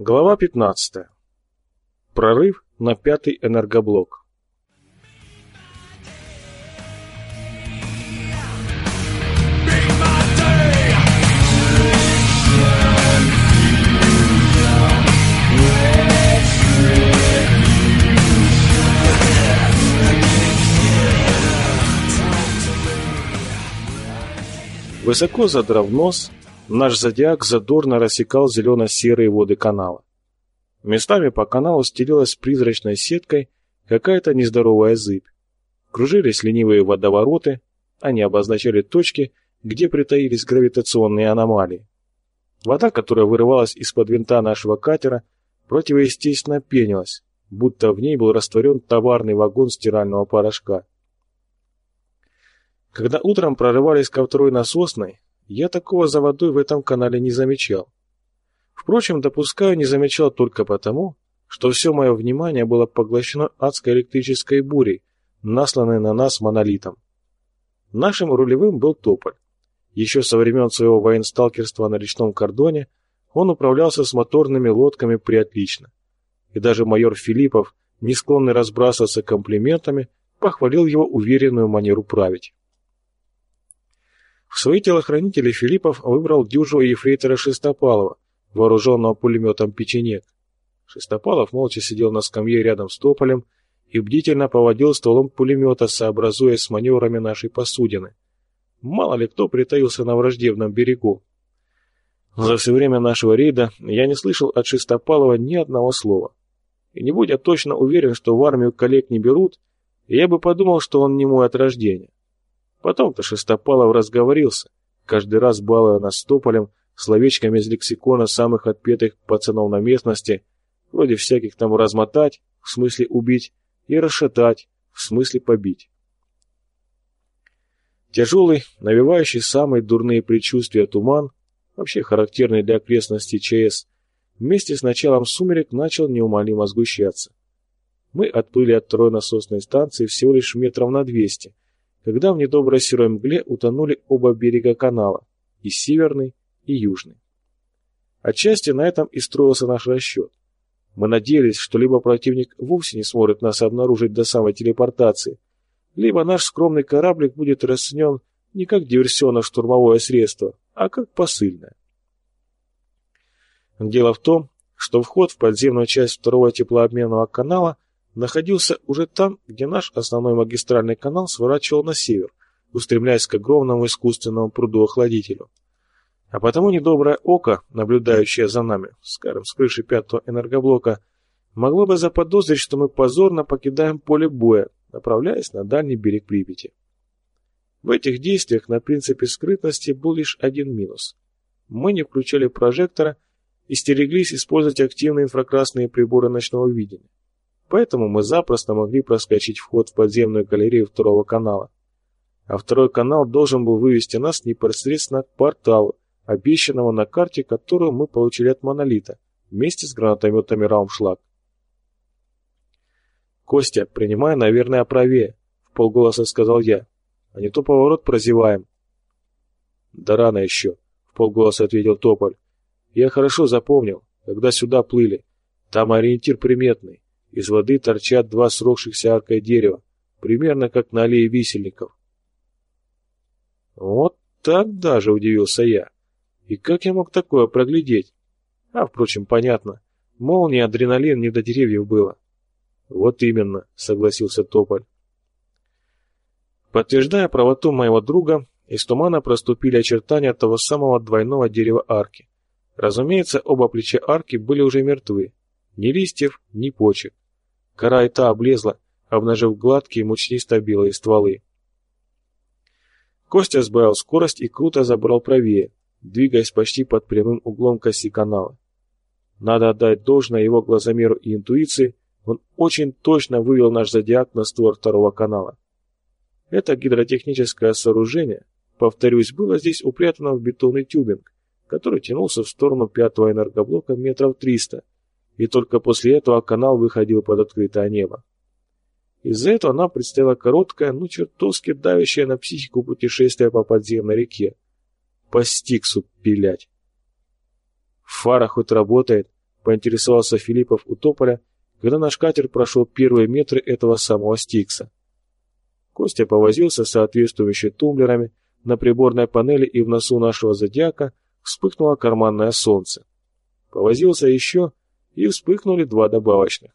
Глава 15. Прорыв на 5-й энергоблок. Высоко задрав нос, наш зодиак задорно рассекал зелено-серые воды канала. Местами по каналу стелилась призрачной сеткой какая-то нездоровая зыбь. Кружились ленивые водовороты, они обозначали точки, где притаились гравитационные аномалии. Вода, которая вырывалась из-под винта нашего катера, противоестественно пенилась, будто в ней был растворен товарный вагон стирального порошка. Когда утром прорывались ко второй насосной, я такого за водой в этом канале не замечал. Впрочем, допускаю, не замечал только потому, что все мое внимание было поглощено адской электрической бурей, насланной на нас монолитом. Нашим рулевым был Тополь. Еще со времен своего военсталкерства на речном кордоне он управлялся с моторными лодками преотлично. И даже майор Филиппов, не склонный разбрасываться комплиментами, похвалил его уверенную манеру править. В свои телохранители Филиппов выбрал дюжего ефрейтора Шестопалова, вооруженного пулеметом «Печенек». Шестопалов молча сидел на скамье рядом с Тополем и бдительно поводил стволом пулемета, сообразуясь с маневрами нашей посудины. Мало ли кто притаился на враждебном берегу. За все время нашего рейда я не слышал от Шестопалова ни одного слова. И не будь я точно уверен, что в армию коллег не берут, я бы подумал, что он не мой от рождения. Потом-то Шестопалов разговорился, каждый раз балуя нас с Тополем словечками из лексикона самых отпетых пацанов на местности, вроде всяких там размотать, в смысле убить, и расшатать, в смысле побить. Тяжелый, навевающий самые дурные предчувствия туман, вообще характерный для окрестностей ЧС, вместе с началом сумерек начал неумолимо сгущаться. Мы отплыли от второй насосной станции всего лишь метров на 200, когда в недоброй серой мгле утонули оба берега канала, и северный, и южный. Отчасти на этом и строился наш расчет. Мы надеялись, что либо противник вовсе не сможет нас обнаружить до самой телепортации, либо наш скромный кораблик будет расценен не как диверсионно-штурмовое средство, а как посыльное. Дело в том, что вход в подземную часть второго теплообменного канала находился уже там, где наш основной магистральный канал сворачивал на север, устремляясь к огромному искусственному пруду-охладителю. А потому недоброе око, наблюдающее за нами, скажем, с крыши 5-го энергоблока, могло бы заподозрить, что мы позорно покидаем поле боя, направляясь на дальний берег Припяти. В этих действиях на принципе скрытности был лишь один минус. Мы не включали прожектора и стереглись использовать активные инфракрасные приборы ночного видения. Поэтому мы запросто могли проскочить вход в подземную галерею второго канала. А второй канал должен был вывести нас непосредственно к порталу, обещанного на карте, которую мы получили от Монолита, вместе с гранатометами Раумшлаг. «Костя, принимай, наверное, правее», — вполголоса сказал я. «А не то поворот прозеваем». «Да рано еще», — вполголоса ответил Тополь. «Я хорошо запомнил, когда сюда плыли. Там ориентир приметный. Из воды торчат два сросшихся аркой дерева, примерно как на аллее висельников». «Вот так даже», — удивился я. «И как я мог такое проглядеть?» А, впрочем, понятно. Молнии, адреналин, не до деревьев было. «Вот именно», — согласился Тополь. Подтверждая правоту моего друга, из тумана проступили очертания того самого двойного дерева арки. Разумеется, оба плеча арки были уже мертвы. Ни листьев, ни почек. Кора и та облезла, обнажив гладкие мучнисто-белые стволы. Костя сбавил скорость и круто забрал правее, двигаясь почти под прямым углом к оси канала. Надо отдать должное его глазомеру и интуиции, он очень точно вывел наш зодиак на створ второго канала. Это гидротехническое сооружение, повторюсь, было здесь упрятано в бетонный тюбинг, который тянулся в сторону 5-го энергоблока метров 300, и только после этого канал выходил под открытое небо. Из-за этого нам предстояло короткое, но чертовски давящее на психику путешествие по подземной реке. По Стиксу пилять. «Фара хоть работает?» — поинтересовался Филиппов у Тополя, когда наш катер прошел первые метры этого самого Стикса. Костя повозился с соответствующими тумблерами на приборной панели, и в носу нашего зодиака вспыхнуло карманное солнце. Повозился еще, и вспыхнули два добавочных.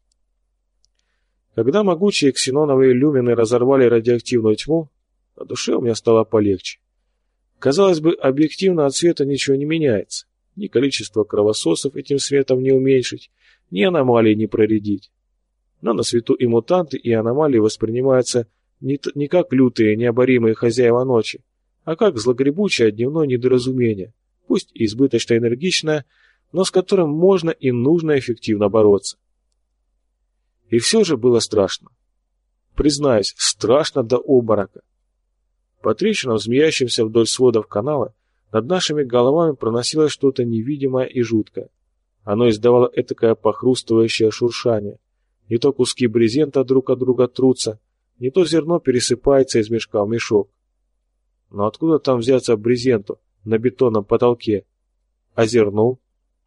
Когда могучие ксеноновые люмины разорвали радиоактивную тьму, на душе у меня стало полегче. Казалось бы, объективно от света ничего не меняется. Ни количество кровососов этим светом не уменьшить, ни аномалии не проредить. Но на свету и мутанты, и аномалии воспринимаются не как лютые, необоримые хозяева ночи, а как злогребучее дневное недоразумение, пусть и избыточно энергичное, но с которым можно и нужно эффективно бороться. И все же было страшно. Признаюсь, страшно до обморока. По трещинам, змеящимся вдоль сводов канала, над нашими головами проносилось что-то невидимое и жуткое. Оно издавало этакое похрустывающее шуршание. Не то куски брезента друг от друга трутся, не то зерно пересыпается из мешка в мешок. Но откуда там взяться брезенту на бетонном потолке? А зерну?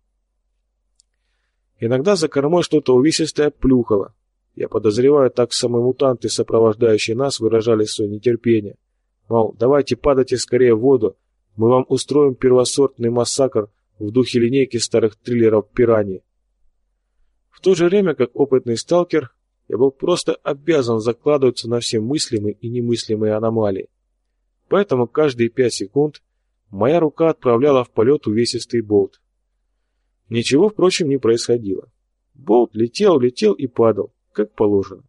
Иногда за кормой что-то увесистое плюхало. Я подозреваю, так самые мутанты, сопровождающие нас, выражали свое нетерпение. Мол, давайте падайте скорее в воду, мы вам устроим первосортный массакр в духе линейки старых триллеров «Пираньи». В то же время, как опытный сталкер, я был просто обязан закладываться на все мыслимые и немыслимые аномалии. Поэтому каждые 5 секунд моя рука отправляла в полет увесистый болт. Ничего, впрочем, не происходило. Болт летел и падал, как положено.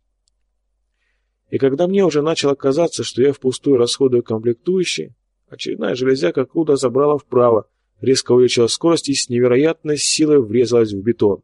И когда мне уже начало казаться, что я впустую расходую комплектующие, очередная железяка круто забрала вправо, резко увеличила скорость и с невероятной силой врезалась в бетон.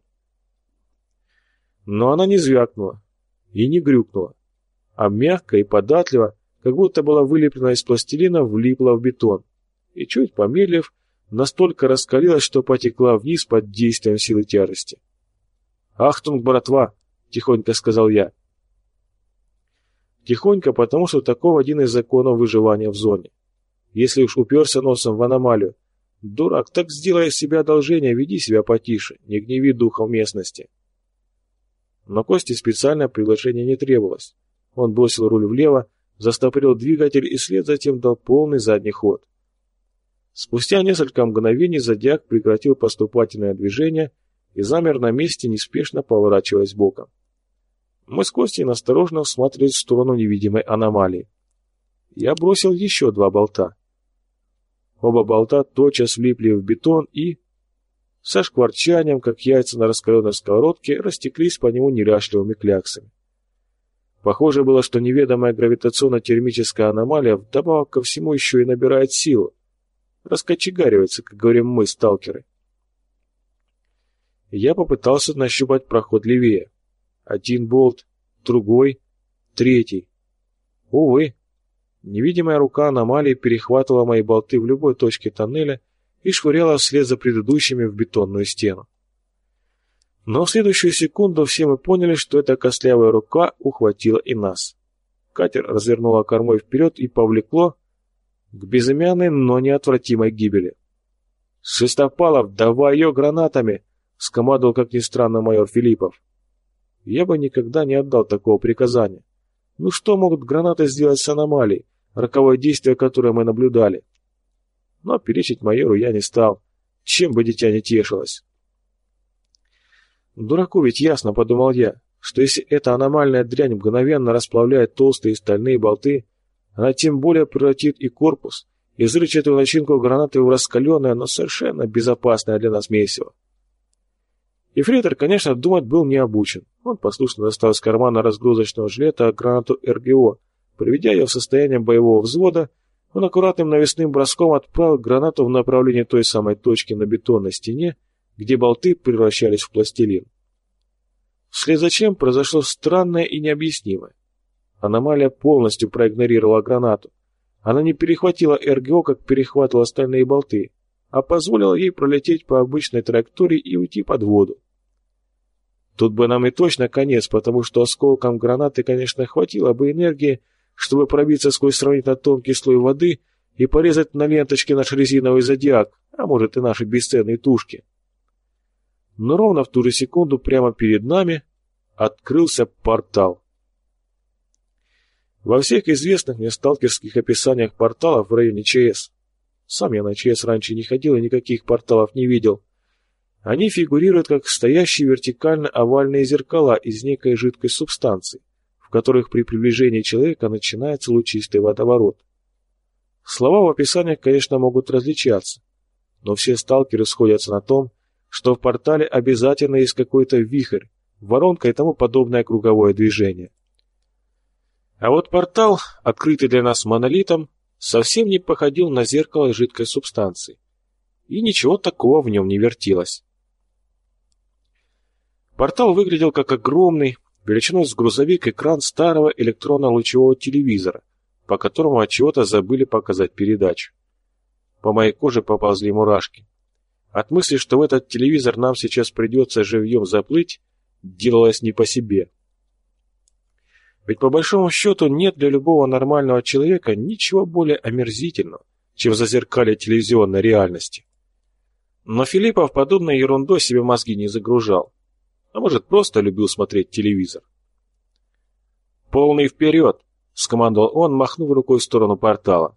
Но она не звякнула и не грюкнула, а мягко и податливо, как будто была вылеплена из пластилина, влипла в бетон и, чуть помедлив, настолько раскалилась, что потекла вниз под действием силы тяжести. «Ахтунг, братва!» — тихонько сказал я. Тихонько, потому что таков один из законов выживания в зоне. Если уж уперся носом в аномалию, дурак, так сделай из себя одолжение, веди себя потише, не гневи духом местности. Но Косте специальное приглашение не требовалось. Он бросил руль влево, застопорил двигатель и вслед затем дал полный задний ход. Спустя несколько мгновений зодиак прекратил поступательное движение и замер на месте, неспешно поворачиваясь боком. Мы с Костей осторожно всматривались в сторону невидимой аномалии. Я бросил еще 2 болта. Оба болта тотчас влипли в бетон и, со шкварчанием, как яйца на раскаленной сковородке, растеклись по нему неряшливыми кляксами. Похоже было, что неведомая гравитационно-термическая аномалия вдобавок ко всему еще и набирает силу. Раскочегаривается, как говорим мы, сталкеры. Я попытался нащупать проход левее. 1 болт, другой, 3. Увы, невидимая рука аномалии перехватывала мои болты в любой точке тоннеля и швыряла вслед за предыдущими в бетонную стену. Но в следующую секунду все мы поняли, что эта костлявая рука ухватила и нас. Катер развернуло кормой вперед и повлекло к безымянной, но неотвратимой гибели. «Шестопалов, давай ее гранатами!» — скомандовал, как ни странно, майор Филиппов. Я бы никогда не отдал такого приказания. Ну что могут гранаты сделать с аномалией, роковое действие которое мы наблюдали? Но перечить майору я не стал, чем бы дитя не тешилось. Дураку ведь ясно, подумал я, что если эта аномальная дрянь мгновенно расплавляет толстые стальные болты, она тем более превратит и корпус, и взрывчатую начинку гранаты в раскаленное, но совершенно безопасное для нас месиво. Ефрейтор, конечно, думать был не обучен. Он послушно достал из кармана разгрузочного жилета гранату РГО. Приведя ее в состояние боевого взвода, он аккуратным навесным броском отправил гранату в направлении той самой точки на бетонной стене, где болты превращались в пластилин. Вслед за чем произошло странное и необъяснимое. Аномалия полностью проигнорировала гранату. Она не перехватила РГО, как перехватывала остальные болты, а позволила ей пролететь по обычной траектории и уйти под воду. Тут бы нам и точно конец, потому что осколкам гранаты, конечно, хватило бы энергии, чтобы пробиться сквозь сравнительно тонкий слой воды и порезать на ленточке наш резиновый зодиак, а может и наши бесценные тушки. но ровно в ту же секунду прямо перед нами открылся портал. Во всех известных мне сталкерских описаниях порталов в районе ЧС, сам я на ЧС раньше не ходил и никаких порталов не видел, они фигурируют как стоящие вертикально овальные зеркала из некой жидкой субстанции, в которых при приближении человека начинается лучистый водоворот. Слова в описаниях, конечно, могут различаться, но все сталкеры сходятся на том, что в портале обязательно есть какой-то вихрь, воронка и тому подобное круговое движение. А вот портал, открытый для нас монолитом, совсем не походил на зеркало жидкой субстанции, и ничего такого в нем не вертелось. Портал выглядел как огромный, величиной с грузовик, экран старого электронно-лучевого телевизора, по которому от чего-то забыли показать передачу. По моей коже поползли мурашки. От мысли, что в этот телевизор нам сейчас придется живьем заплыть, делалось не по себе. Ведь по большому счету нет для любого нормального человека ничего более омерзительного, чем зазеркалье телевизионной реальности. Но Филиппов подобной ерундой себе мозги не загружал. А может, просто любил смотреть телевизор. «Полный вперед!» — скомандовал он, махнув рукой в сторону портала.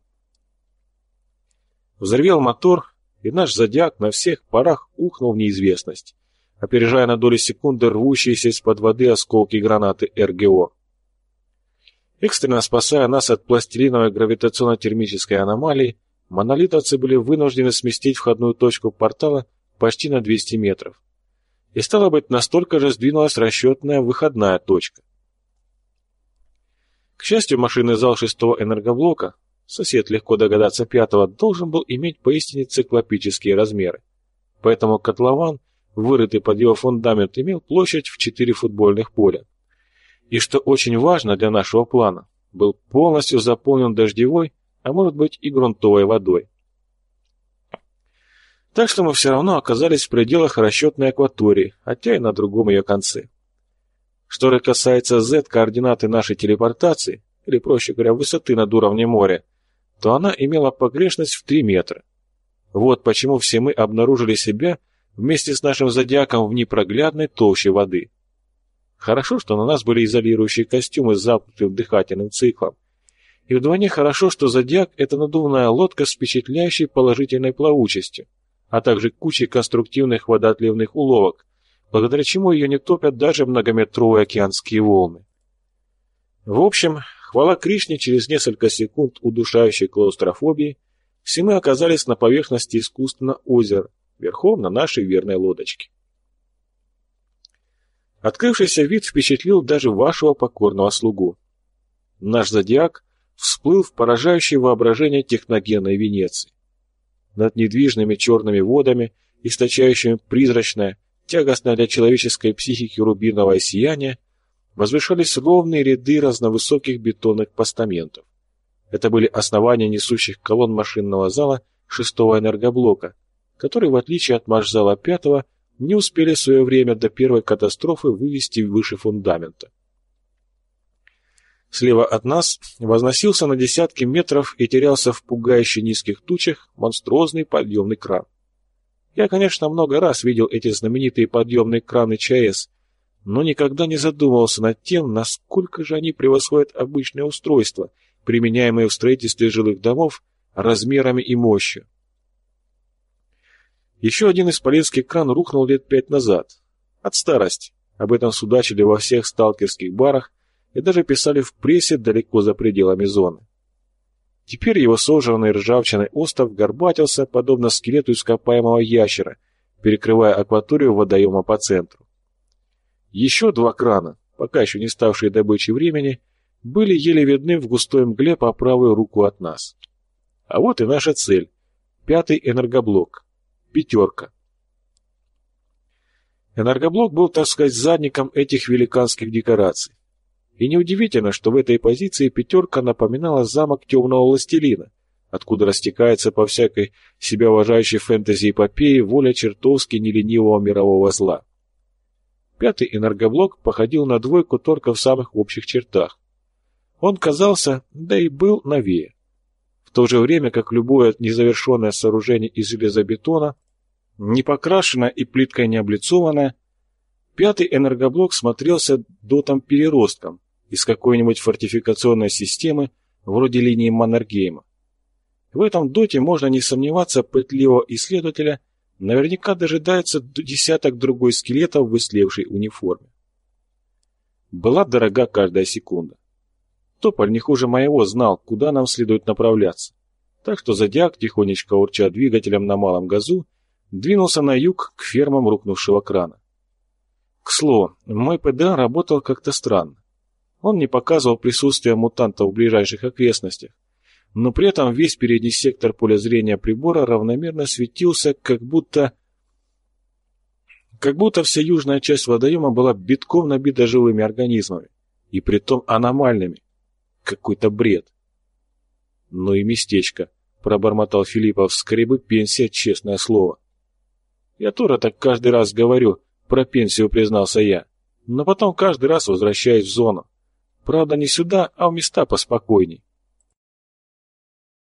Взревел мотор, и наш зодиак на всех парах ухнул в неизвестность, опережая на долю секунды рвущиеся из-под воды осколки гранаты РГО. Экстренно спасая нас от пластилиновой гравитационно-термической аномалии, монолитовцы были вынуждены сместить входную точку портала почти на 200 метров. И стало быть, настолько же сдвинулась расчетная выходная точка. К счастью, машинный зал 6-го энергоблока, сосед, легко догадаться, 5-го, должен был иметь поистине циклопические размеры. Поэтому котлован, вырытый под его фундамент, имел площадь в 4 футбольных поля. И, что очень важно для нашего плана, был полностью заполнен дождевой, а может быть и грунтовой водой. Так что мы все равно оказались в пределах расчетной акватории, хотя и на другом ее конце. Что же касается Z-координаты нашей телепортации, или, проще говоря, высоты над уровнем моря, то она имела погрешность в 3 метра. Вот почему все мы обнаружили себя вместе с нашим зодиаком в непроглядной толще воды. Хорошо, что на нас были изолирующие костюмы с замкнутым дыхательным циклом. И вдвойне хорошо, что зодиак — это надувная лодка с впечатляющей положительной плавучестью, а также кучей конструктивных водоотливных уловок, благодаря чему ее не топят даже многометровые океанские волны. В общем, хвала Кришне, через несколько секунд удушающей клаустрофобии все мы оказались на поверхности искусственного озера, верхом на нашей верной лодочке. Открывшийся вид впечатлил даже вашего покорного слугу. Наш зодиак всплыл в поражающее воображение техногенной Венеции. Над недвижными черными водами, источающими призрачное, тягостное для человеческой психики рубиновое сияние, возвышались ровные ряды разновысоких бетонных постаментов. Это были основания несущих колонн машинного зала 6-го энергоблока, который, в отличие от машзала 5-го, не успели в свое время до первой катастрофы вывести выше фундамента. Слева от нас возносился на десятки метров и терялся в пугающе низких тучах монструозный подъемный кран. Я, конечно, много раз видел эти знаменитые подъемные краны ЧАЭС, но никогда не задумывался над тем, насколько же они превосходят обычные устройства, применяемые в строительстве жилых домов, размерами и мощью. Еще один исполинский кран рухнул лет 5 назад. От старости. Об этом судачили во всех сталкерских барах и даже писали в прессе далеко за пределами зоны. Теперь его сожранный ржавчиной остов горбатился, подобно скелету ископаемого ящера, перекрывая акваторию водоема по центру. Еще 2 крана, пока еще не ставшие добычей времени, были еле видны в густой мгле по правую руку от нас. А вот и наша цель – 5-й энергоблок. 5. Энергоблок был, так сказать, задником этих великанских декораций. И неудивительно, что в этой позиции 5 напоминала замок темного властелина, откуда растекается по всякой себя уважающей фэнтези-эпопее воля чертовски неленивого мирового зла. 5-й энергоблок походил на 2 только в самых общих чертах. Он казался, да и был новее. В то же время, как любое незавершенное сооружение из железобетона, Не покрашенная и плиткой не облицованная, пятый энергоблок смотрелся дотом-переростком из какой-нибудь фортификационной системы вроде линии Маннергейма. В этом доте, можно не сомневаться, пытливого исследователя наверняка дожидается десяток другой скелетов в истлевшей униформе. Была дорога каждая секунда. Тополь не хуже моего знал, куда нам следует направляться, так что зодиак, тихонечко урча двигателем на малом газу, двинулся на юг к фермам рухнувшего крана. К слову, мой ПДА работал как-то странно. Он не показывал присутствие мутантов в ближайших окрестностях, но при этом весь передний сектор поля зрения прибора равномерно светился, как будто вся южная часть водоема была битком набита живыми организмами, и притом аномальными. Какой-то бред. Ну и местечко, пробормотал Филиппов, скорее бы пенсия, честное слово. Я тоже так каждый раз говорю, про пенсию признался я, но потом каждый раз возвращаюсь в зону. Правда, не сюда, а в места поспокойней.